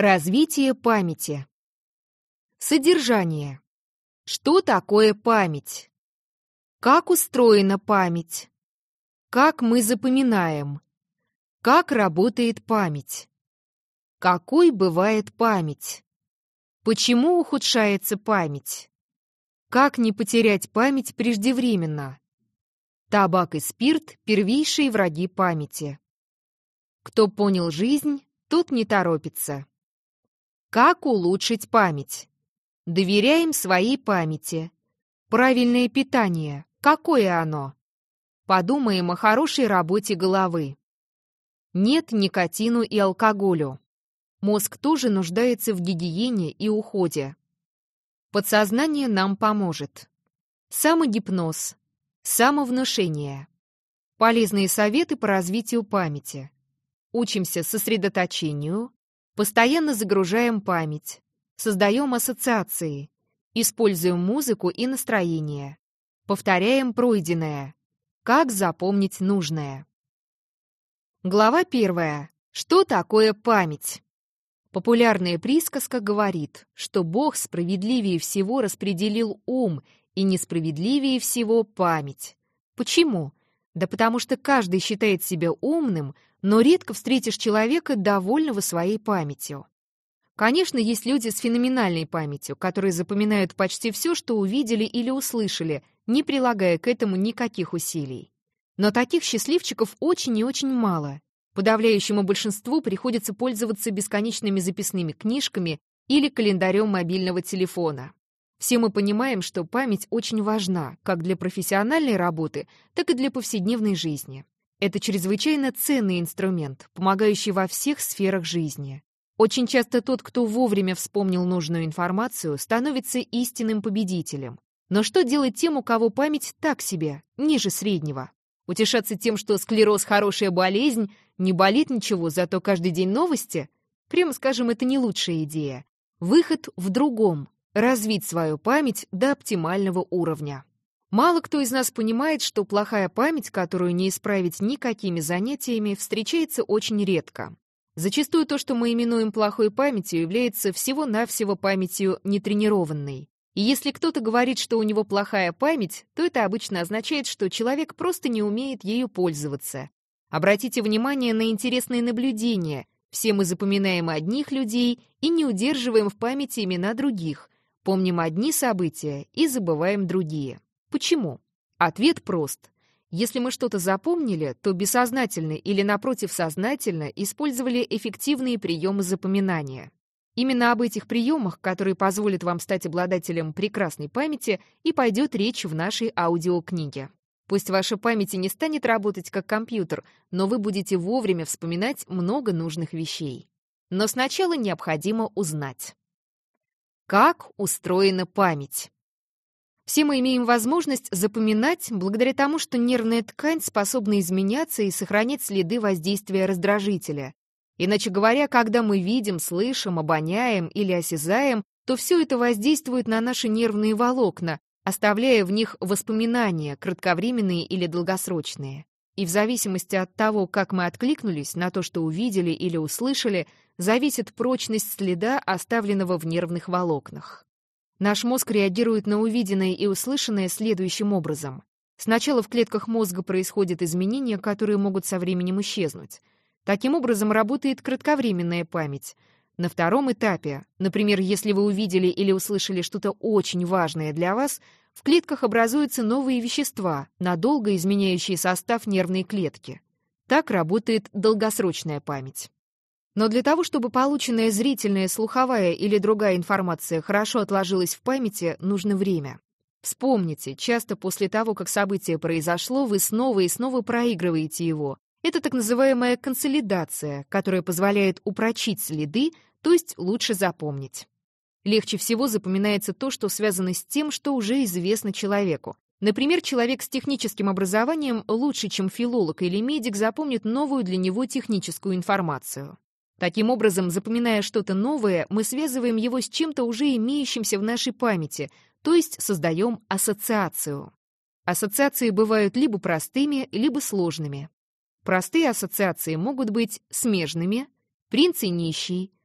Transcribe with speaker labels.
Speaker 1: Развитие памяти. Содержание. Что такое память? Как устроена память? Как мы запоминаем? Как работает память? Какой бывает память? Почему ухудшается память? Как не потерять память преждевременно? Табак и спирт – первейшие враги памяти. Кто понял жизнь, тот не торопится. Как улучшить память? Доверяем своей памяти. Правильное питание. Какое оно? Подумаем о хорошей работе головы. Нет никотину и алкоголю. Мозг тоже нуждается в гигиене и уходе. Подсознание нам поможет. Самогипноз. Самовнушение. Полезные советы по развитию памяти. Учимся сосредоточению. Постоянно загружаем память, создаем ассоциации, используем музыку и настроение, повторяем пройденное. Как запомнить нужное? Глава 1. Что такое память? Популярная присказка говорит, что Бог справедливее всего распределил ум и несправедливее всего память. Почему? Да потому что каждый считает себя умным, но редко встретишь человека, довольного своей памятью. Конечно, есть люди с феноменальной памятью, которые запоминают почти все, что увидели или услышали, не прилагая к этому никаких усилий. Но таких счастливчиков очень и очень мало. Подавляющему большинству приходится пользоваться бесконечными записными книжками или календарем мобильного телефона. Все мы понимаем, что память очень важна как для профессиональной работы, так и для повседневной жизни. Это чрезвычайно ценный инструмент, помогающий во всех сферах жизни. Очень часто тот, кто вовремя вспомнил нужную информацию, становится истинным победителем. Но что делать тем, у кого память так себе, ниже среднего? Утешаться тем, что склероз – хорошая болезнь, не болит ничего, зато каждый день новости? Прямо скажем, это не лучшая идея. Выход в другом – развить свою память до оптимального уровня. Мало кто из нас понимает, что плохая память, которую не исправить никакими занятиями, встречается очень редко. Зачастую то, что мы именуем плохой памятью, является всего-навсего памятью нетренированной. И если кто-то говорит, что у него плохая память, то это обычно означает, что человек просто не умеет ею пользоваться. Обратите внимание на интересные наблюдения. Все мы запоминаем одних людей и не удерживаем в памяти имена других. Помним одни события и забываем другие. Почему? Ответ прост. Если мы что-то запомнили, то бессознательно или, напротив, сознательно использовали эффективные приемы запоминания. Именно об этих приемах, которые позволят вам стать обладателем прекрасной памяти, и пойдет речь в нашей аудиокниге. Пусть ваша память и не станет работать как компьютер, но вы будете вовремя вспоминать много нужных вещей. Но сначала необходимо узнать. Как устроена память? Все мы имеем возможность запоминать благодаря тому, что нервная ткань способна изменяться и сохранять следы воздействия раздражителя. Иначе говоря, когда мы видим, слышим, обоняем или осязаем, то все это воздействует на наши нервные волокна, оставляя в них воспоминания, кратковременные или долгосрочные. И в зависимости от того, как мы откликнулись на то, что увидели или услышали, зависит прочность следа, оставленного в нервных волокнах. Наш мозг реагирует на увиденное и услышанное следующим образом. Сначала в клетках мозга происходят изменения, которые могут со временем исчезнуть. Таким образом работает кратковременная память. На втором этапе, например, если вы увидели или услышали что-то очень важное для вас, в клетках образуются новые вещества, надолго изменяющие состав нервной клетки. Так работает долгосрочная память. Но для того, чтобы полученная зрительная, слуховая или другая информация хорошо отложилась в памяти, нужно время. Вспомните, часто после того, как событие произошло, вы снова и снова проигрываете его. Это так называемая консолидация, которая позволяет упрочить следы, то есть лучше запомнить. Легче всего запоминается то, что связано с тем, что уже известно человеку. Например, человек с техническим образованием лучше, чем филолог или медик, запомнит новую для него техническую информацию. Таким образом, запоминая что-то новое, мы связываем его с чем-то уже имеющимся в нашей памяти, то есть создаем ассоциацию. Ассоциации бывают либо простыми, либо сложными. Простые ассоциации могут быть смежными, принц и нищий,